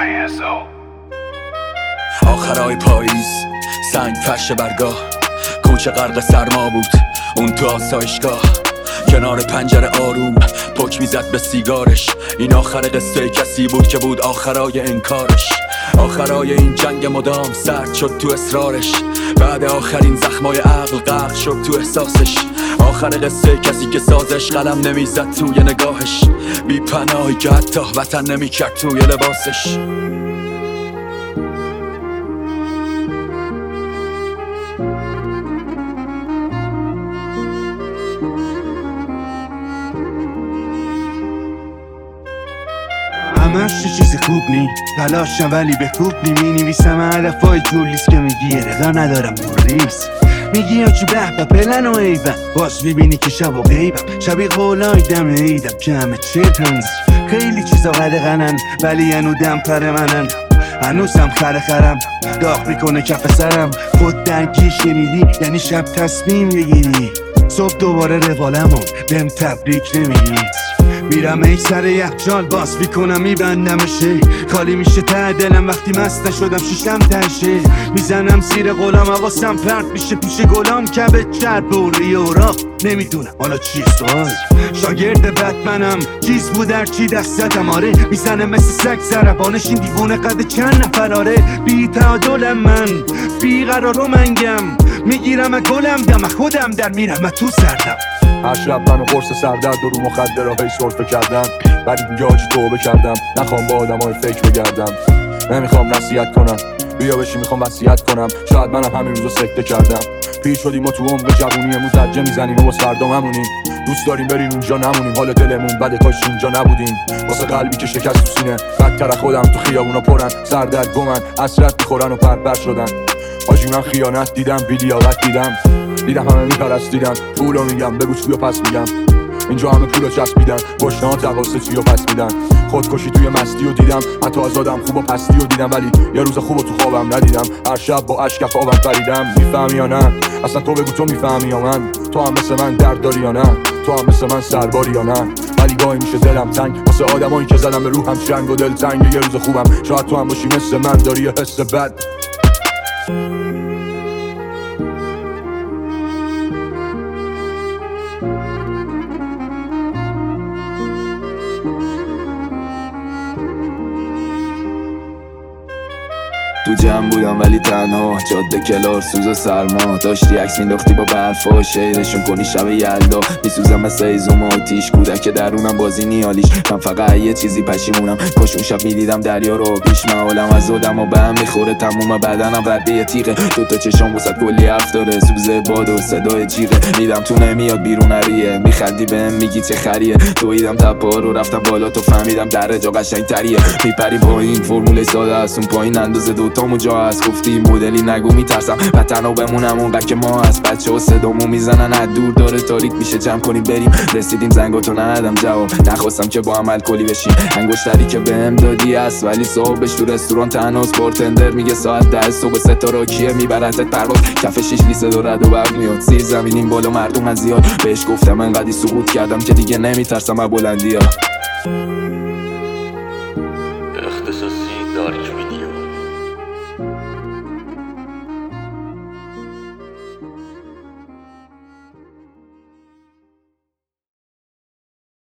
آخرای پاییز سنگ فرش برگاه، کوچه غرق سرما بود اون تو آسایشگاه، کنار پنجره آروم پک میزد به سیگارش. این آخر قصه کسی بود که بود آخرای انکارش، آخرای این جنگ مدام سرد شد تو اصرارش، بعد آخرین زخمای عقل غرق شد تو احساسش. آخر قصه کسی که سازش قلم نمیزد توی نگاهش، بی پناهی که حتی وطن نمیکرد توی لباسش. همش چیز خوب نی تلاشم ولی به خوب نی مینویسم علفای جولیس که میگی یه رقا ندارم موریس، میگی یا چی به پلن و ایبم، باز میبینی که شب و غیبم، شبی قولای دم ایدم که همه چه تنز، خیلی چیزا قدقنن ولی هنو دم پر منن، هنوزم خرم داغ میکنه کف سرم، خود درگی شنیدی یعنی شب تصمیم بگیری، صبح دوباره روالمون بهم تبریک نمیگی، میرم ای سر یخچال باز میکنم میبندمشه، خالی میشه ته دلم وقتی مست نشدم شیشم تشه، میزنم زیر قلم حواسم پرت میشه پیش گلام کبه چرب بوری اوراق، نمیدونم حالا چی سوال، شاگرد بتمنم چیز بود در چی دستتم، آره میزنه مثل سگ زربانش این دیوونه قد چند نفر، آره بی تعادلم من بی قرار و منگم، میگیرم گلم دم خودم در میرم تو سردم، هر شب منو قرص سردرد و رو مخدرهای سرفه کردم، ولی دیگه حاجی توبه کردم، نخوام با آدمای فکر بگردم، نمیخوام نصیحت کنم بیا بشی میخوام وصیت کنم، شاید منم همین روزو سکته کردم، پیر شدیم و تو عمق جوونیمون زجه میزنیم و واسه فردا همونیم، دوست داریم بریم اونجا نمونیم، حال دلمون بده کاش اینجا نبودیم، واسه قلبی که شکست تو سینه بدتر خودم تو خیابونا پرن، سردرد گمن حسرت میخورن و پرپر شدن، حاجی من خیانت دیدم بی‌لیاقت دیدم همه میپرستیدن، پولو میگم بگو چیو پس میگم، اینجا همه پولو چسبیدن، گشنه ها تقاسه چیو پس میدن، خودکشی توی مستی و دیدم، حتی از آدم خوب و پستی و دیدم، ولی یه روز خوب تو خوابم ندیدم، هر شب با اشکف آبم پریدم، میفهمی یا نه؟ اصلا تو بگو تو میفهمی یا من؟ تو هم مثل من درد داری یا نه؟ تو هم مثل من سرباری یا نه؟ ولی گاهی میشه دلم تنگ واسه آدمایی که زدم به روحم چنگ و دل تنگ، یه روز خوبم شاید تو هم باشی مثل من داری یه حس بد. تو جمع بودم ولی تنها، جاده کلار سوز و سرما، داشتی عکس مینداختی با برفا، شیرشون کنی شب یلدا، میسوزم مثل ایزوم آتیش، کودک درونم بازی نیالیش، من فقط یه چیزی پشیمونم، کاش اون شب میدیدم دریا رو پیش، من حالم از آدم و به هم میخوره، تموم بدنم رده یه تیغه، دوتا چشام وسط کلی حرف داره، سوز باد و صدای جیغه، میدم تو نمیاد بیرون نریه، میخندی بهم میگی چه خریه، دویدم تپا رو رفتم بالا تو فهمیدم در جا قشنگ تریه، میپری پایین فرمول ساده است، اون پایین اندازه دوتامو جا هست، گفتی مدلی نگو میترسم و تنها بمونم اونقدر که ما هست، بچه ها صدامو میزنن از دور داره تاریک میشه جمع کنیم بریم، رسیدیم زنگاتو ندادم جواب، نخواستم که با هم الکلی بشیم، انگشتری که بهم دادی است ولی صاحبش تو رستوران تنهاست، بارتندر میگه ساعت 10 صبح ستاره کیه میبرتت پرواز، کف شیش لیسه و رد و برق میاد، زیر زمینیم بالا مردم از زیاد، بهش گفتم انقدی سقوط کردم که دیگه نمیترسم از بلندی‌ها.